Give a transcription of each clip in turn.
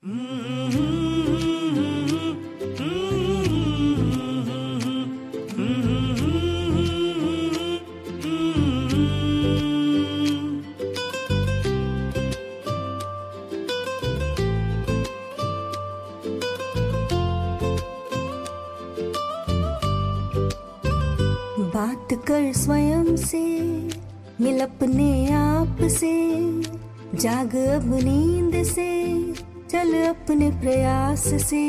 बात कर स्वयं से, मिल अपने आप से, जाग अब नींद से, चल अपने प्रयास से।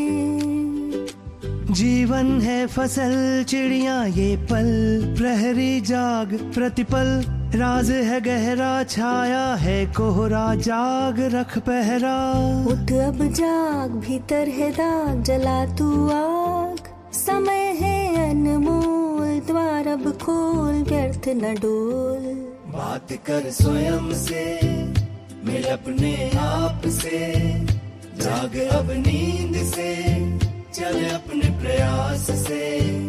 जीवन है फसल चिड़िया ये पल, प्रहरी जाग प्रतिपल, राज है गहरा छाया है कोहरा, जाग रख पहरा। उठ अब जाग, भीतर है दाग, जला तू आग, समय है अनमोल, द्वार अब खोल, व्यर्थ न डोल। बात कर स्वयं से, मिल अपने आप से, जाग अब नींद से, चल अपने प्रयास से।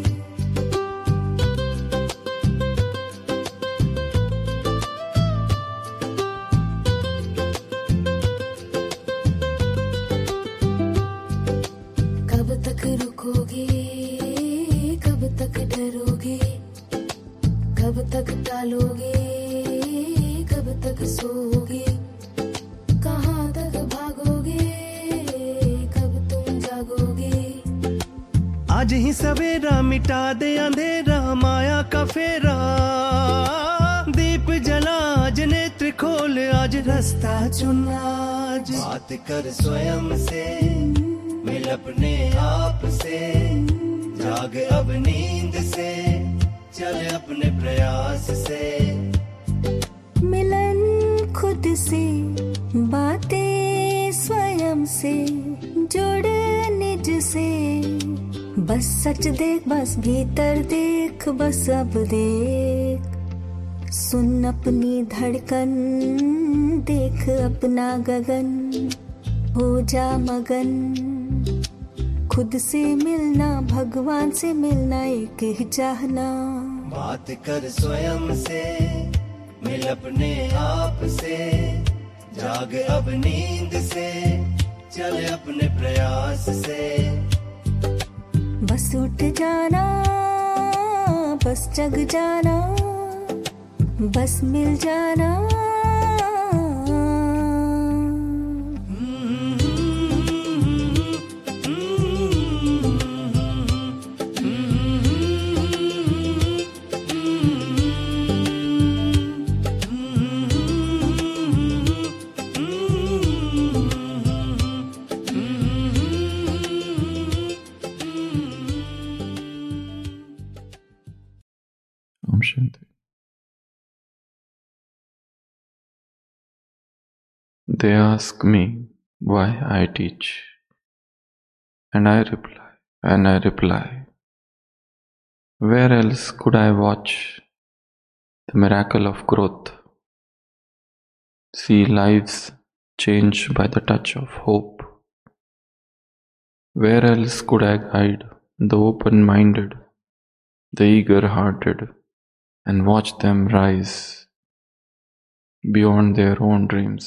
कब तक रुकोगे, कब तक डरोगे, कब तक टालोगे, कब तक सोओगे, कहाँ तक भागोगे, कब तुम जागोगे। आज ही सवेरा मिटा दे अंधेरा, माया का फेरा, दीप जला आज नेत्र खोल, आज रास्ता चुन आज। बात कर स्वयं से, मिल अपने आप से, जाग अब नींद से, चल अपने प्रयास से। मिलन खुद से, बातें स्वयं से, जुड़ निज से, बस सच देख, बस भीतर देख, बस अब देख। सुन अपनी धड़कन, देख अपना गगन, हो जा मगन। खुद से मिलना, भगवान से मिलना, एक ही चाहना। बात कर स्वयं से, मिल अपने आप से, जाग अब नींद से, चल अपने प्रयास से। बस उठ जाना, बस जग जाना, बस मिल जाना। They ask me why I teach, and I reply, where else could I watch the miracle of growth, see lives changed by the touch of hope? Where else could I guide the open-minded, the eager-hearted, and watch them rise beyond their own dreams?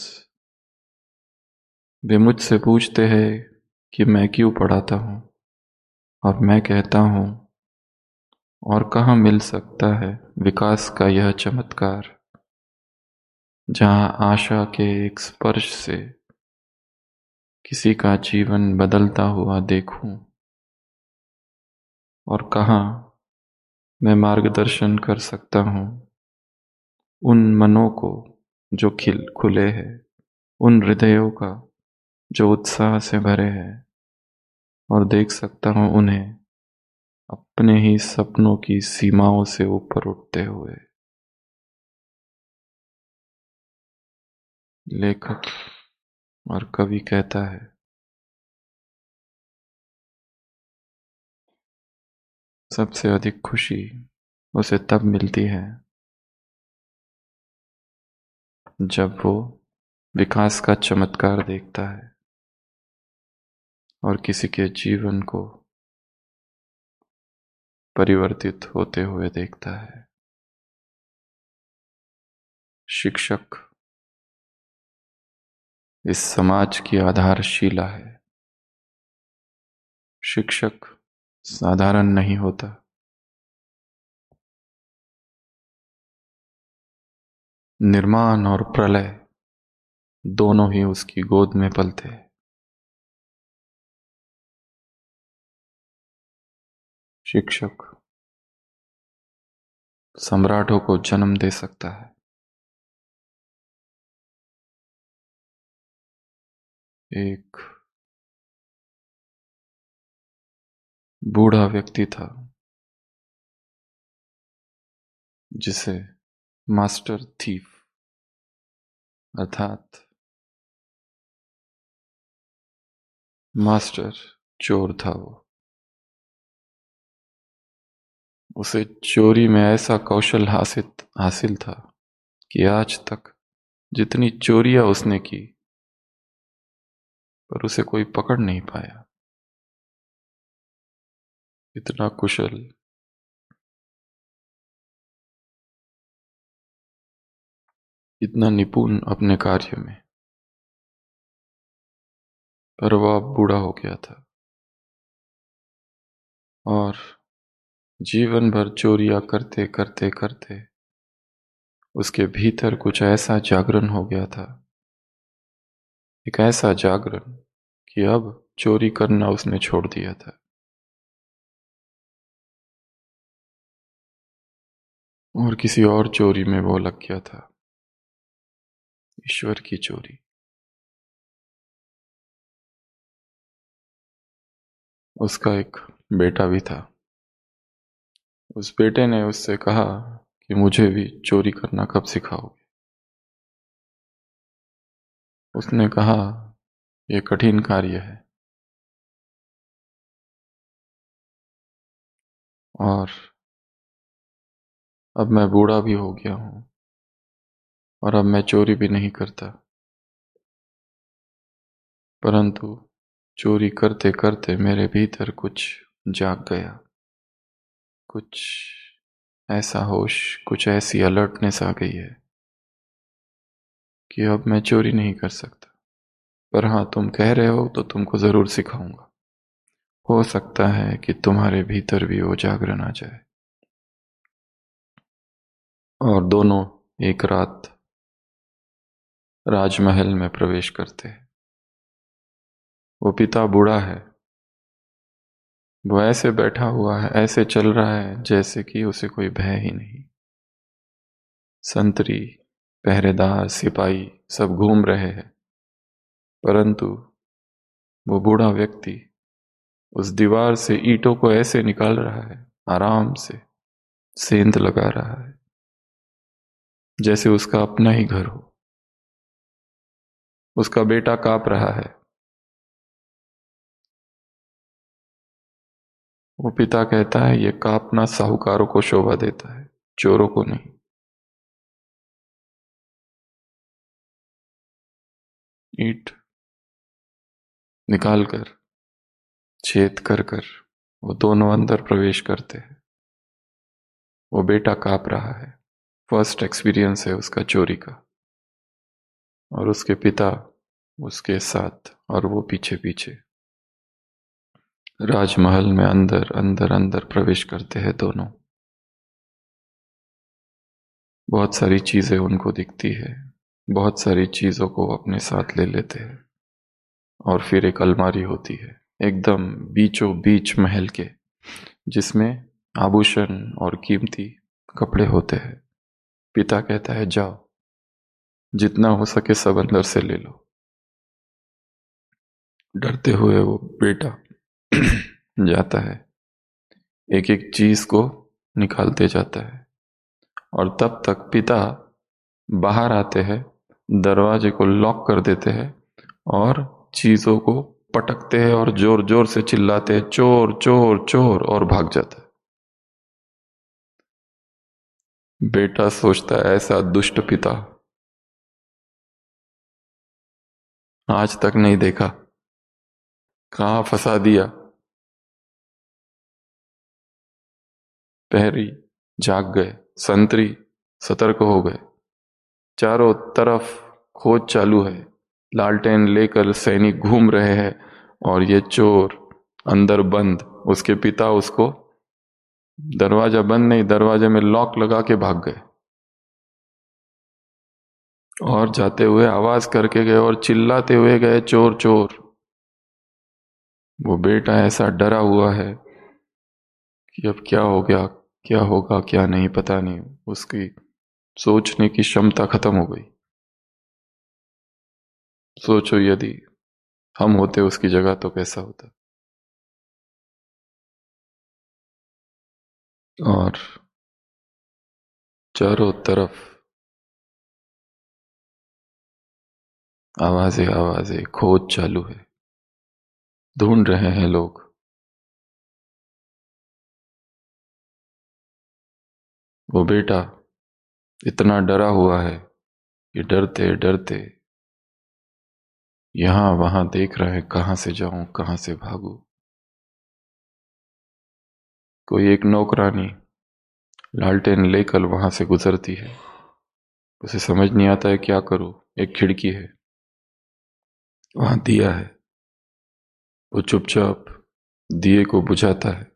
वे मुझसे पूछते हैं कि मैं क्यों पढ़ाता हूँ, और मैं कहता हूँ, और कहाँ मिल सकता है विकास का यह चमत्कार, जहाँ आशा के एक स्पर्श से किसी का जीवन बदलता हुआ देखूं, और कहाँ मैं मार्गदर्शन कर सकता हूँ उन मनों को जो खुले हैं, उन हृदयों का जो उत्साह से भरे हैं, और देख सकता हूँ उन्हें अपने ही सपनों की सीमाओं से ऊपर उठते हुए। लेखक और कवि कहता है, सबसे अधिक खुशी उसे तब मिलती है जब वो विकास का चमत्कार देखता है और किसी के जीवन को परिवर्तित होते हुए देखता है। शिक्षक इस समाज की आधारशिला है। शिक्षक साधारण नहीं होता। निर्माण और प्रलय दोनों ही उसकी गोद में पलते हैं। शिक्षक सम्राटों को जन्म दे सकता है। एक बूढ़ा व्यक्ति था जिसे मास्टर थीफ अर्थात मास्टर चोर था। उसे चोरी में ऐसा कौशल हासिल था कि आज तक जितनी चोरियां उसने की पर उसे कोई पकड़ नहीं पाया। इतना कुशल, इतना निपुण अपने कार्य में, पर वह अब बूढ़ा हो गया था और जीवन भर चोरियां करते करते करते उसके भीतर कुछ ऐसा जागरण हो गया था, एक ऐसा जागरण कि अब चोरी करना उसने छोड़ दिया था और किसी और चोरी में वो लग गया था, ईश्वर की चोरी। उसका एक बेटा भी था। उस बेटे ने उससे कहा कि मुझे भी चोरी करना कब सिखाओगे। उसने कहा यह कठिन कार्य है और अब मैं बूढ़ा भी हो गया हूं और अब मैं चोरी भी नहीं करता, परंतु चोरी करते करते मेरे भीतर कुछ जाग गया, कुछ ऐसा होश, कुछ ऐसी अलर्टनेस आ गई है कि अब मैं चोरी नहीं कर सकता। पर हाँ, तुम कह रहे हो तो तुमको जरूर सिखाऊंगा। हो सकता है कि तुम्हारे भीतर भी वो जागरण आ जाए। और दोनों एक रात राजमहल में प्रवेश करते हैं। वो पिता बूढ़ा है, वो ऐसे बैठा हुआ है, ऐसे चल रहा है जैसे कि उसे कोई भय ही नहीं। संतरी, पहरेदार, सिपाही सब घूम रहे हैं, परंतु वो बूढ़ा व्यक्ति उस दीवार से ईंटों को ऐसे निकाल रहा है, आराम से सेंध लगा रहा है, जैसे उसका अपना ही घर हो। उसका बेटा कांप रहा है। वो पिता कहता है ये कांपना साहूकारों को शोभा देता है, चोरों को नहीं। ईंट निकालकर, छेद कर कर वो दोनों अंदर प्रवेश करते हैं। वो बेटा कांप रहा है, फर्स्ट एक्सपीरियंस है उसका चोरी का, और उसके पिता उसके साथ और वो पीछे पीछे राजमहल में अंदर अंदर अंदर प्रवेश करते हैं दोनों। बहुत सारी चीजें उनको दिखती है, बहुत सारी चीजों को अपने साथ ले लेते हैं और फिर एक अलमारी होती है एकदम बीचों बीच महल के, जिसमें आभूषण और कीमती कपड़े होते हैं। पिता कहता है जाओ, जितना हो सके सब अंदर से ले लो। डरते हुए वो बेटा जाता है, एक एक चीज को निकालते जाता है, और तब तक पिता बाहर आते हैं, दरवाजे को लॉक कर देते हैं और चीजों को पटकते हैं और जोर जोर से चिल्लाते हैं चोर चोर चोर, और भाग जाता है। बेटा सोचता है ऐसा दुष्ट पिता आज तक नहीं देखा, कहां फंसा दिया। पहरी जाग गए, संतरी सतर्क हो गए, चारों तरफ खोज चालू है, लालटेन लेकर सैनिक घूम रहे हैं और ये चोर अंदर बंद। उसके पिता उसको दरवाजा बंद नहीं, दरवाजे में लॉक लगा के भाग गए और जाते हुए आवाज करके गए और चिल्लाते हुए गए, चोर चोर। वो बेटा ऐसा डरा हुआ है कि अब क्या हो गया, क्या होगा क्या नहीं पता नहीं। उसकी सोचने की क्षमता खत्म हो गई। सोचो यदि हम होते उसकी जगह तो कैसा होता। और चारों तरफ आवाजें आवाजें, खोज चालू है, ढूंढ रहे हैं लोग। वो बेटा इतना डरा हुआ है कि डरते डरते यहां वहां देख रहा है, कहां से जाऊं कहां से भागूं। कोई एक नौकरानी लालटेन लेकर वहां से गुजरती है। उसे समझ नहीं आता है क्या करूं। एक खिड़की है, वहां दिया है। वो चुपचाप दिए को बुझाता है।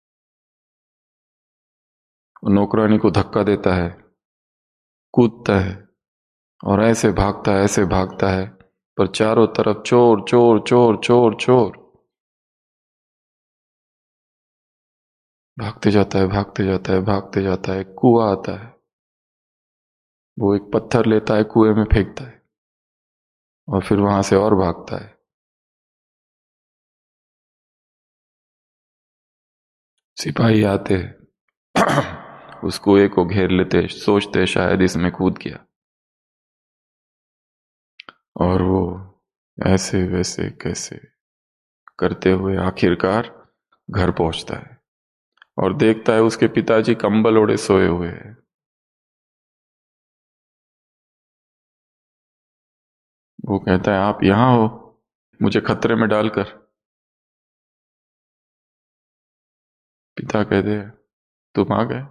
वो नौकरानी को धक्का देता है, कूदता है और ऐसे भागता है, पर चारों तरफ चोर चोर चोर चोर चोर। भागते जाता है भागते जाता है भागते जाता है। कुआं आता है, वो एक पत्थर लेता है, कुएं में फेंकता है और फिर वहां से और भागता है। सिपाही आते हैं, उस कुएं को घेर लेते, सोचते शायद इसमें कूद गया। और वो ऐसे वैसे कैसे करते हुए आखिरकार घर पहुंचता है और देखता है उसके पिताजी कंबल ओढ़े सोए हुए हैं। वो कहता है, आप यहां हो, मुझे खतरे में डालकर। पिता कहते हैं, तुम आ गए?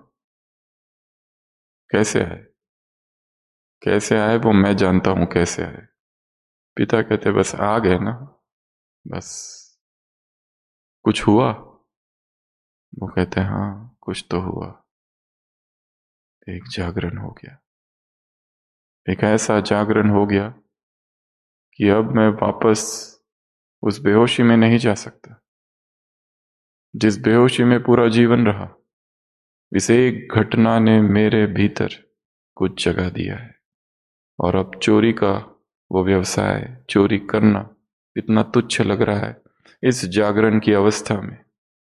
कैसे आए? कैसे आए वो मैं जानता हूं कैसे आए। पिता कहते, बस आ गए ना, बस। कुछ हुआ? वो कहते हैं, हाँ कुछ तो हुआ। एक जागरण हो गया, एक ऐसा जागरण हो गया कि अब मैं वापस उस बेहोशी में नहीं जा सकता जिस बेहोशी में पूरा जीवन रहा। इस एक घटना ने मेरे भीतर कुछ जगा दिया है और अब चोरी का वो व्यवसाय, चोरी करना इतना तुच्छ लग रहा है इस जागरण की अवस्था में।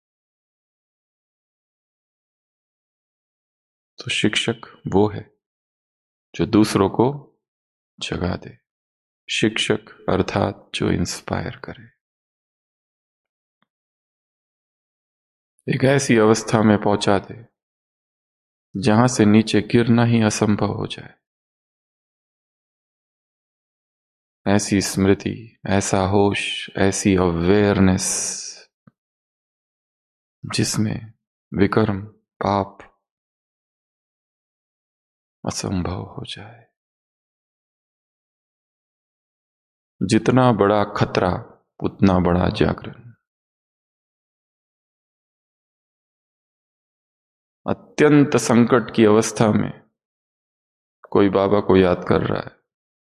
तो शिक्षक वो है जो दूसरों को जगा दे। शिक्षक अर्थात जो इंस्पायर करे, एक ऐसी अवस्था में पहुंचा दे जहां से नीचे गिरना ही असंभव हो जाए। ऐसी स्मृति, ऐसा होश, ऐसी अवेयरनेस जिसमें विकर्म पाप असंभव हो जाए। जितना बड़ा खतरा उतना बड़ा जागरण। अत्यंत संकट की अवस्था में कोई बाबा को याद कर रहा है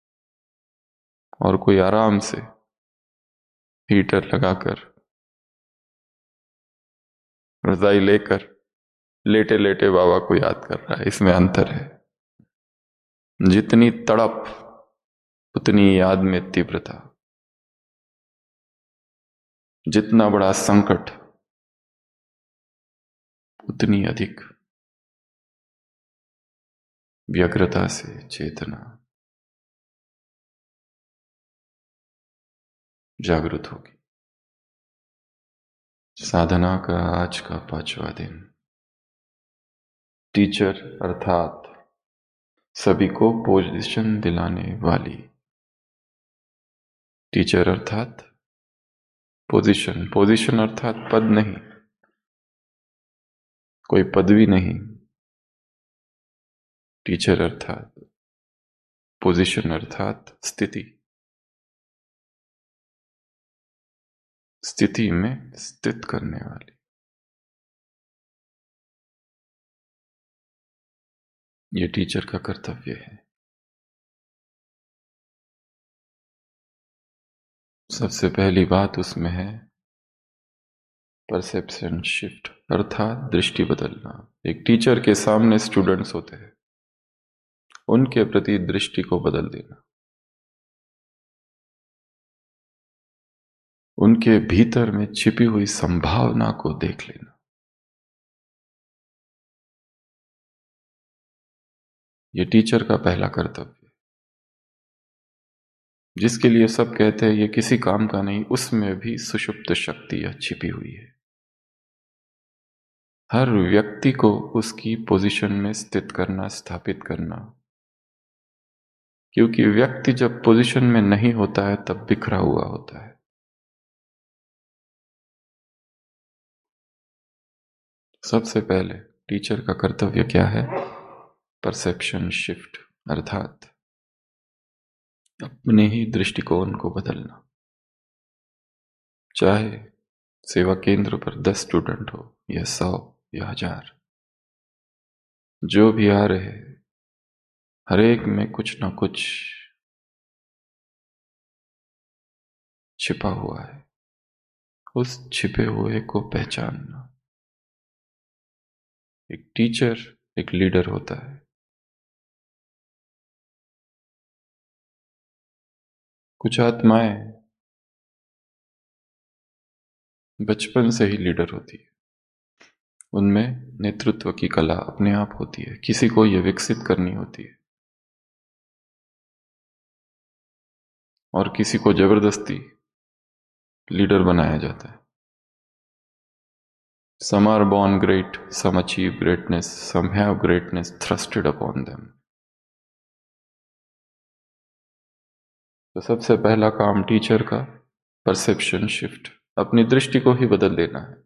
और कोई आराम से हीटर लगाकर रजाई लेकर लेटे लेटे बाबा को याद कर रहा है। इसमें अंतर है। जितनी तड़प उतनी याद में तीव्रता। जितना बड़ा संकट उतनी अधिक व्यग्रता से चेतना जागृत होगी। साधना का आज का 5वां दिन। टीचर अर्थात सभी को पोजीशन दिलाने वाली। टीचर अर्थात पोजीशन, पोजीशन अर्थात पद नहीं, कोई पदवी नहीं। टीचर अर्थात पोजीशन अर्थात स्थिति। स्थिति में स्थित करने वाली। ये टीचर का कर्तव्य है। सबसे पहली बात उसमें है परसेप्शन शिफ्ट, अर्थात दृष्टि बदलना। एक टीचर के सामने स्टूडेंट्स होते हैं, उनके प्रति दृष्टि को बदल देना, उनके भीतर में छिपी हुई संभावना को देख लेना। ये टीचर का पहला कर्तव्य, जिसके लिए सब कहते हैं ये किसी काम का नहीं, उसमें भी सुषुप्त शक्ति छिपी हुई है। हर व्यक्ति को उसकी पोजीशन में स्थित करना, स्थापित करना, क्योंकि व्यक्ति जब पोजीशन में नहीं होता है तब बिखरा हुआ होता है। सबसे पहले टीचर का कर्तव्य क्या है? परसेप्शन शिफ्ट, अर्थात अपने ही दृष्टिकोण को बदलना। चाहे सेवा केंद्र पर 10 स्टूडेंट हो या 100 या 1000, जो भी आ रहे, हर एक में कुछ ना कुछ छिपा हुआ है। उस छिपे हुए को पहचानना। एक टीचर एक लीडर होता है। कुछ आत्माएं बचपन से ही लीडर होती है, उनमें नेतृत्व की कला अपने आप होती है, किसी को यह विकसित करनी होती है और किसी को जबरदस्ती लीडर बनाया जाता है। Some are born great, some achieve greatness, some have greatness thrusted upon them. तो सबसे पहला काम टीचर का परसेप्शन शिफ्ट, अपनी दृष्टि को ही बदल देना है।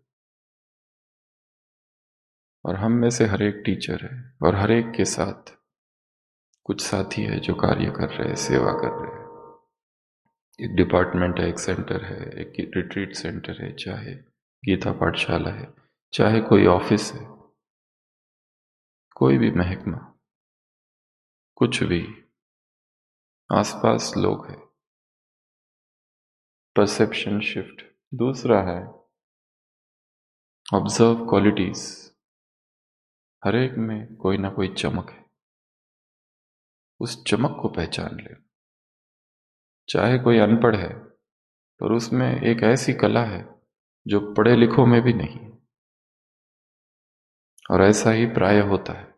और हम में से हर एक टीचर है और हर एक के साथ कुछ साथी है जो कार्य कर रहे हैं, सेवा कर रहे हैं। एक डिपार्टमेंट है, एक सेंटर है, एक रिट्रीट सेंटर है, चाहे गीता पाठशाला है, चाहे कोई ऑफिस है, कोई भी महकमा, कुछ भी, आसपास लोग हैं। Perception shift. दूसरा है ऑब्जर्व क्वालिटीज। हर एक में कोई ना कोई चमक है, उस चमक को पहचान ले। चाहे कोई अनपढ़ है पर उसमें एक ऐसी कला है जो पढ़े लिखों में भी नहीं, और ऐसा ही प्राय होता है।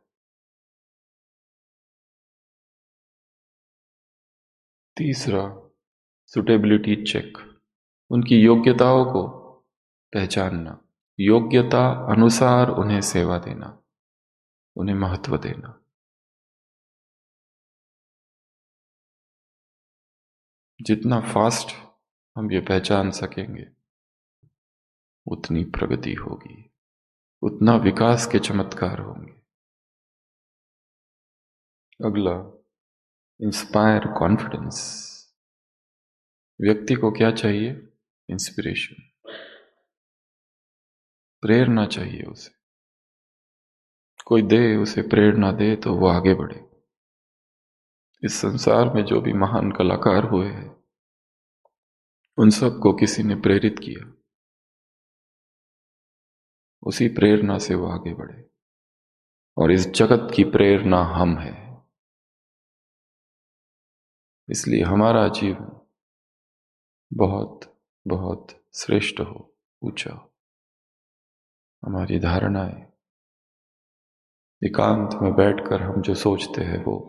तीसरा सुटेबिलिटी चेक, उनकी योग्यताओं को पहचानना, योग्यता अनुसार उन्हें सेवा देना, उन्हें महत्व देना। जितना फास्ट हम ये पहचान सकेंगे उतनी प्रगति होगी, उतना विकास के चमत्कार होंगे। अगला इंस्पायर कॉन्फिडेंस। व्यक्ति को क्या चाहिए? इंस्पिरेशन, प्रेरणा चाहिए उसे। कोई दे, उसे प्रेरणा दे तो वो आगे बढ़े। इस संसार में जो भी महान कलाकार हुए हैं उन सबको किसी ने प्रेरित किया, उसी प्रेरणा से वो आगे बढ़े। और इस जगत की प्रेरणा हम हैं, इसलिए हमारा जीवन बहुत बहुत श्रेष्ठ हो, ऊंचा हो। हमारी धारणाएं, एकांत में बैठकर हम जो सोचते हैं वो,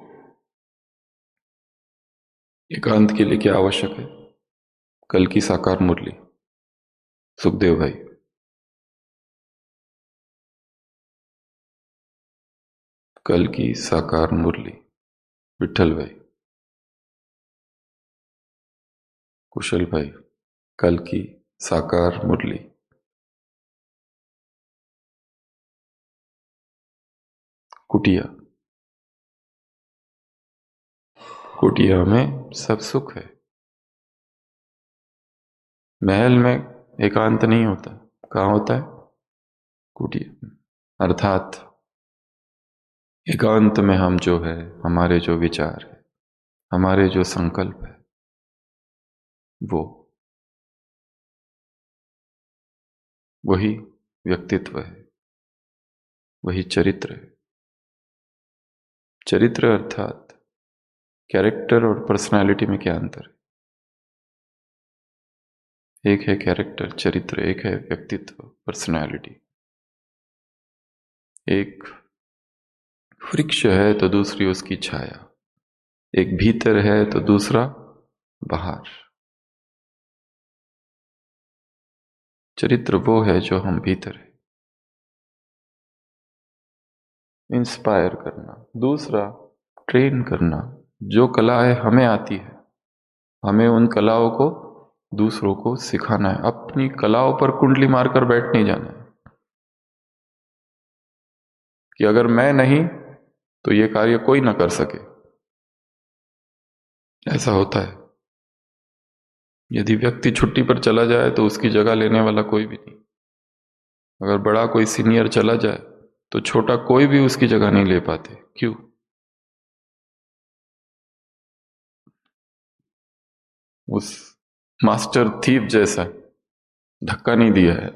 एकांत के लिए क्या आवश्यक है? कल की साकार मुरली, सुखदेव भाई। कल की साकार मुरली, विठल भाई, कुशल भाई। कल की साकार मुरली। कुटिया, कुटिया में सब सुख है। महल में एकांत नहीं होता। कहाँ होता है? कुटिया में। अर्थात एकांत में हम जो है, हमारे जो विचार है, हमारे जो संकल्प है, वही व्यक्तित्व है, वही चरित्र है। चरित्र अर्थात कैरेक्टर और पर्सनालिटी में क्या अंतर है? एक है कैरेक्टर, चरित्र, एक है व्यक्तित्व, पर्सनालिटी। एक वृक्ष है तो दूसरी उसकी छाया, एक भीतर है तो दूसरा बाहर। चरित्र वो है जो हम भीतर है। इंस्पायर करना, दूसरा ट्रेन करना। जो कलाएं हमें आती है, हमें उन कलाओं को दूसरों को सिखाना है। अपनी कलाओं पर कुंडली मारकर बैठ नहीं जाना है कि अगर मैं नहीं तो ये कार्य कोई ना कर सके। ऐसा होता है। यदि व्यक्ति छुट्टी पर चला जाए तो उसकी जगह लेने वाला कोई भी नहीं। अगर बड़ा कोई सीनियर चला जाए तो छोटा कोई भी उसकी जगह नहीं ले पाते। क्यों? उस मास्टर थीफ जैसा धक्का नहीं दिया है।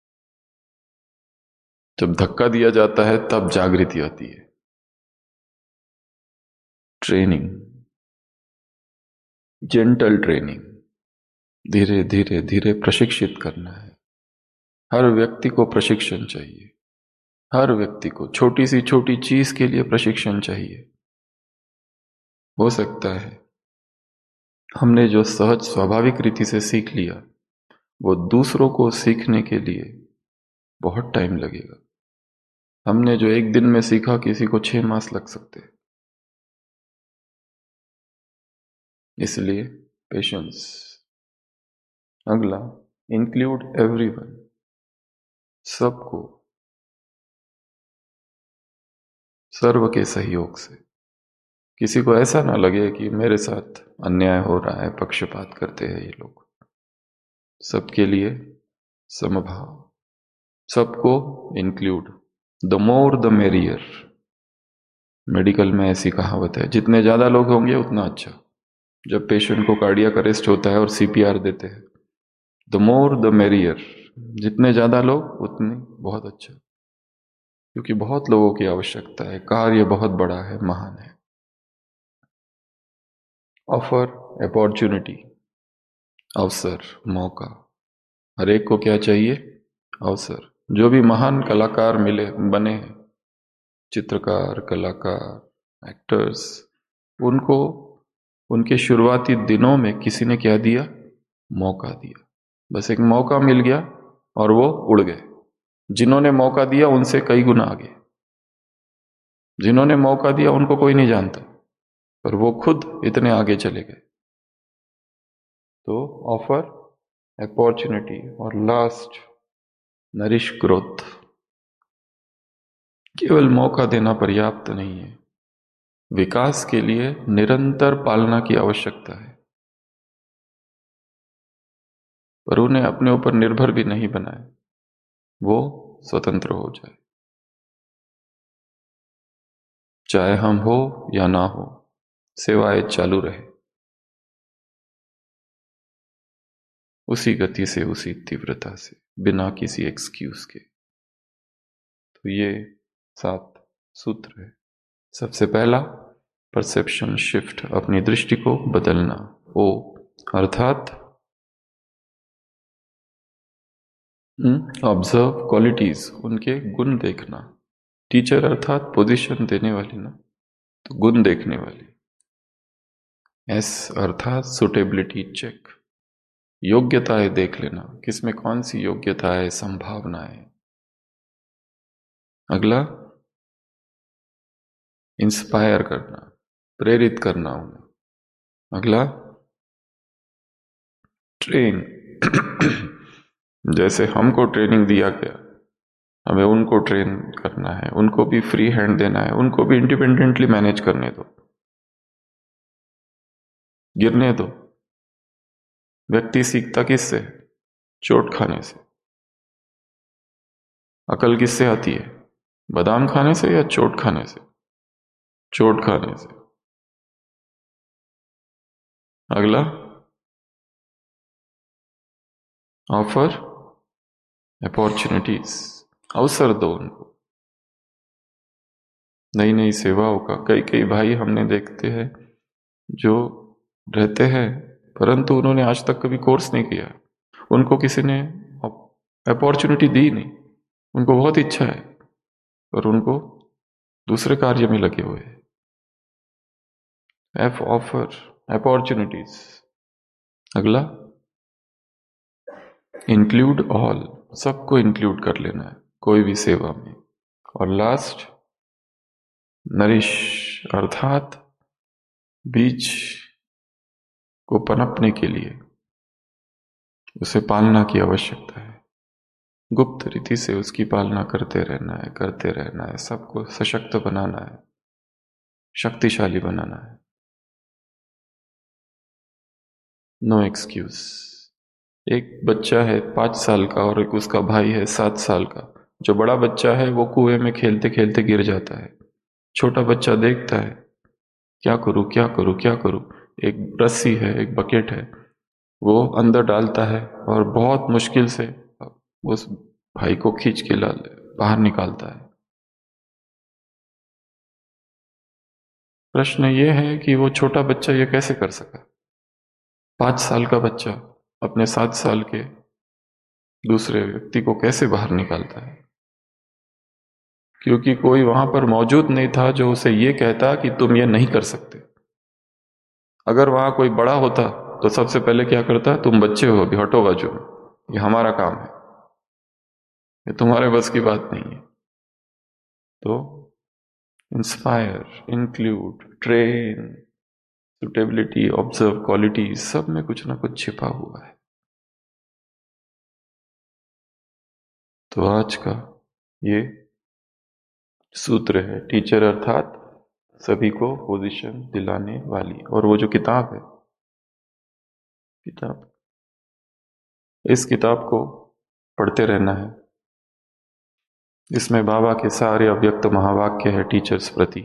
जब धक्का दिया जाता है तब जागृति आती है। ट्रेनिंग, जेंटल ट्रेनिंग, धीरे धीरे धीरे प्रशिक्षित करना है। हर व्यक्ति को प्रशिक्षण चाहिए। हर व्यक्ति को छोटी सी छोटी चीज के लिए प्रशिक्षण चाहिए। हो सकता है हमने जो सहज स्वाभाविक रीति से सीख लिया वो दूसरों को सीखने के लिए बहुत टाइम लगेगा। हमने जो एक दिन में सीखा किसी को 6 मास लग सकते हैं। इसलिए पेशेंस। अगला, इंक्लूड एवरीवन, सबको सर्व के सहयोग से। किसी को ऐसा ना लगे कि मेरे साथ अन्याय हो रहा है, पक्षपात करते हैं ये लोग। सबके लिए समभाव, सबको include. The more the merrier. Medical में ऐसी कहावत है, जितने ज्यादा लोग होंगे उतना अच्छा। जब पेशेंट को कार्डियक अरेस्ट होता है और सीपीआर देते हैं, द मोर द मेरियर, जितने ज्यादा लोग उतने बहुत अच्छा, क्योंकि बहुत लोगों की आवश्यकता है। कार्य बहुत बड़ा है, महान है। ऑफर, अपॉर्चुनिटी, अवसर, मौका। हर एक को क्या चाहिए? अवसर। जो भी महान कलाकार मिले बने हैं, चित्रकार, कलाकार, एक्टर्स, उनको उनके शुरुआती दिनों में किसी ने क्या दिया? मौका दिया। बस एक मौका मिल गया और वो उड़ गए। जिन्होंने मौका दिया उनसे कई गुना आगे। जिन्होंने मौका दिया उनको कोई नहीं जानता, पर वो खुद इतने आगे चले गए। तो ऑफर, अपॉर्चुनिटी, और लास्ट नरिश ग्रोथ। केवल मौका देना पर्याप्त नहीं है। विकास के लिए निरंतर पालना की आवश्यकता है। पर उन्हें अपने ऊपर निर्भर भी नहीं बनाए, वो स्वतंत्र हो जाए। चाहे हम हो या ना हो, सेवाएं चालू रहे, उसी गति से, उसी तीव्रता से, बिना किसी एक्सक्यूज के। तो ये 7 सूत्र है। सबसे पहला, परसेप्शन शिफ्ट, अपनी दृष्टि को बदलना। ओ अर्थात ऑब्जर्व क्वालिटीज, उनके गुण देखना। टीचर अर्थात पोजीशन देने वाली ना, तो गुण देखने वाली। एस अर्थात सुटेबिलिटी चेक, योग्यताएं देख लेना, किसमें कौन सी योग्यता है, संभावनाएं। अगला, इंस्पायर करना, प्रेरित करना उन्हें। अगला, ट्रेन जैसे हमको ट्रेनिंग दिया गया, हमें उनको ट्रेन करना है, उनको भी फ्री हैंड देना है, उनको भी इंडिपेंडेंटली मैनेज करने दो, गिरने दो। व्यक्ति सीखता किससे? चोट खाने से। अकल किससे आती है? बादाम खाने से या चोट खाने से? चोट खाने से। अगला, ऑफर अपॉर्चुनिटीज, अवसर दो उनको, नई नई सेवाओं का। कई कई भाई हमने देखते हैं जो रहते हैं परंतु उन्होंने आज तक कभी कोर्स नहीं किया, उनको किसी ने अपॉर्चुनिटी दी नहीं, उनको बहुत इच्छा है पर उनको दूसरे कार्य में लगे हुए हैं। F, offer opportunities. अगला, इंक्लूड ऑल, सबको इंक्लूड कर लेना है कोई भी सेवा में। और लास्ट, नरिश, अर्थात बीज को पनपने के लिए उसे पालना की आवश्यकता है। गुप्त रीति से उसकी पालना करते रहना है, सबको सशक्त बनाना है, शक्तिशाली बनाना है। No excuse. एक बच्चा है 5 साल का और एक उसका भाई है 7 साल का। जो बड़ा बच्चा है वो कुएं में खेलते खेलते गिर जाता है। छोटा बच्चा देखता है, क्या करूं क्या करूं क्या करूं। एक रस्सी है, एक बकेट है, वो अंदर डालता है और बहुत मुश्किल से उस भाई को खींच के बाहर निकालता है। प्रश्न ये है कि वो छोटा बच्चा ये कैसे कर सका? 5 साल का बच्चा अपने 7 साल के दूसरे व्यक्ति को कैसे बाहर निकालता है? क्योंकि कोई वहां पर मौजूद नहीं था जो उसे ये कहता कि तुम ये नहीं कर सकते। अगर वहां कोई बड़ा होता तो सबसे पहले क्या करता? तुम बच्चे हो, अभी हटो बाजू में, ये हमारा काम है, ये तुम्हारे बस की बात नहीं है। तो inspire, include, train, suitability, observe, quality, सब में कुछ ना कुछ छिपा हुआ है। तो आज का ये सूत्र है, टीचर अर्थात सभी को पोजीशन दिलाने वाली। और वो जो किताब है, इस किताब को पढ़ते रहना है। इसमें बाबा के सारे अव्यक्त महावाक्य है टीचर्स प्रति,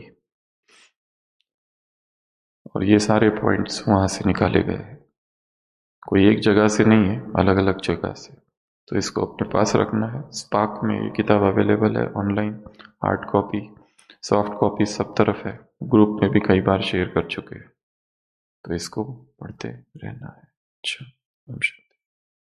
और ये सारे पॉइंट्स वहां से निकाले गए हैं। कोई एक जगह से नहीं है, अलग अलग जगह से। तो इसको अपने पास रखना है। स्पार्क में ये किताब अवेलेबल है online, hard copy, soft copy सब तरफ है। ग्रुप में भी कई बार शेयर कर चुके हैं। तो इसको पढ़ते रहना है। अच्छा, नमस्कार।